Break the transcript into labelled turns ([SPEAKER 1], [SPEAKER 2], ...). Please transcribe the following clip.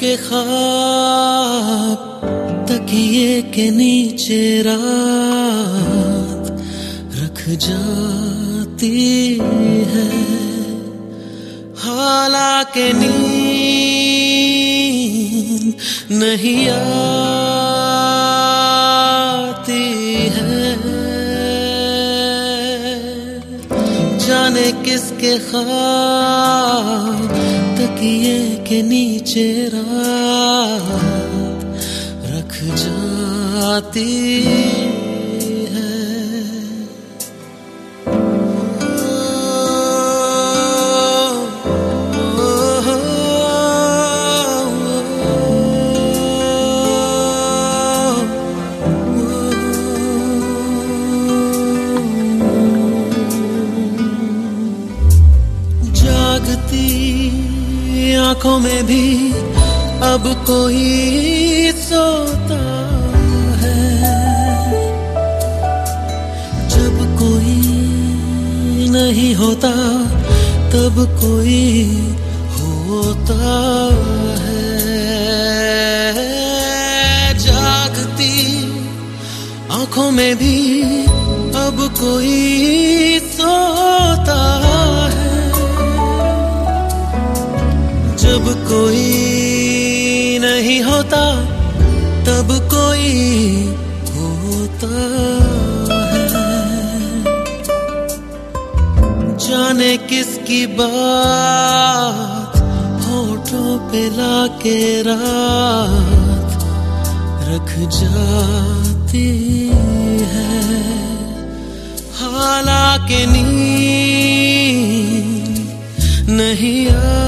[SPEAKER 1] किसके ख्वाब तकिए के नीचे रात रख जाती है, हालांकि नींद नहीं आती है। जाने किसके ख्वाब तकिए के नीचे रात रख जाती है। जागती आंखों में भी अब कोई सोता है, जब कोई नहीं होता तब कोई होता है। जागती आंखों में भी अब कोई सोता है, जब कोई नहीं होता तब कोई होता है। जाने किसकी बात होठों पे लाके रात रख जाती है, हालांकि नींद नहीं